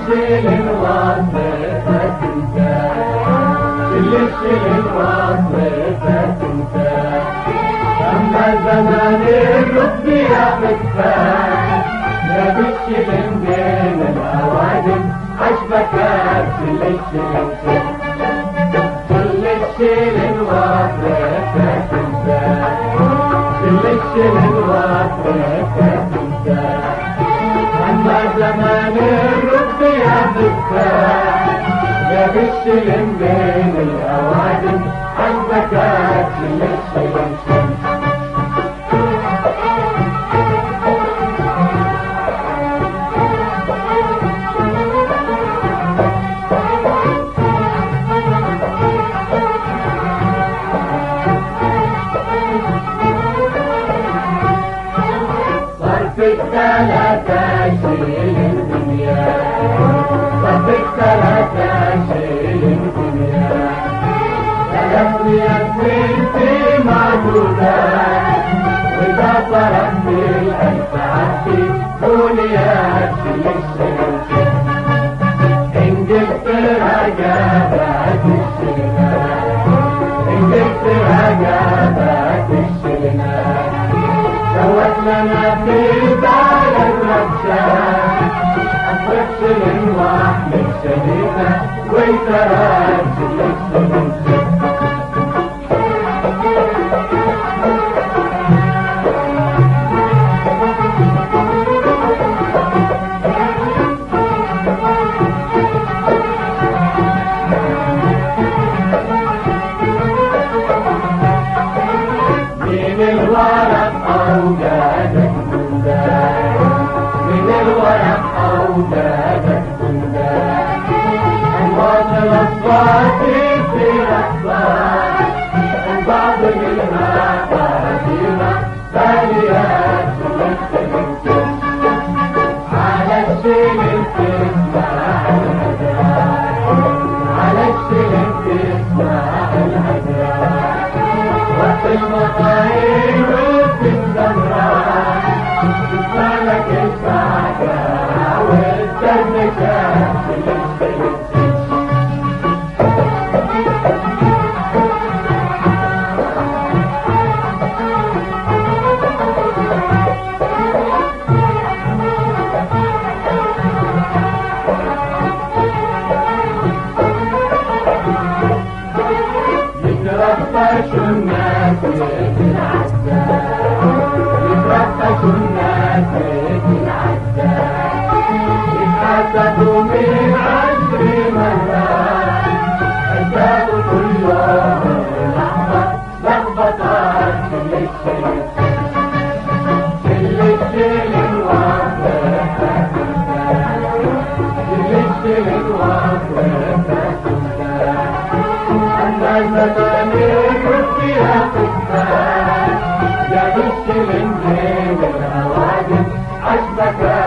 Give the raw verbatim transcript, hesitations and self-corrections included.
الشيل وظيفتك انت، كل الشيل وظيفتك انت. اما زمان الرب ياخدها يا بالشيل من الاوادم عجبك كل الشيل انت، كل الشيل وظيفتك انت، كل الشيل وظيفتك انت. اما زمان الرب ياخدها يا بالشيل بين الاوادم عجبك كل الشيل انت. صرفك ثلاثة شيل الدنيا، صرفك ثلاثة شيل الدنيا. ثلاث يكفي في معدودات وإذا صرفت الألف عشي دنيا شيل الشيل. انجلترا جابت الشيلات، انجلترا جابت الشيلات. سوت لنا في البلد رجال أصرف شلن واحمل شلينا ويتراج للشلن. من الورق أوجادك بندان، من الورق أوجادك بندان. أنواط الأصوات في الأحباب بعض منها قديمة باليات للتمثيل. على الشيل تسمع الهدرات، على الشيل تسمع الهدرات. وقت المطاير وفي الزهرات تسمع لك الشعكة والدرنكة كل الشيء. يترفش الناس يتنعزى، يترفش الناس يتنعزى. يتحسبوا من عشر مرات حسابوا كل يوم لحظة لخبطات كل الشيء، كل الشيء وظيفتك انت، كل الشيء وظيفتك انت. أما زمان الرب ياخدها يا بالشيل بين الأوادم عجبك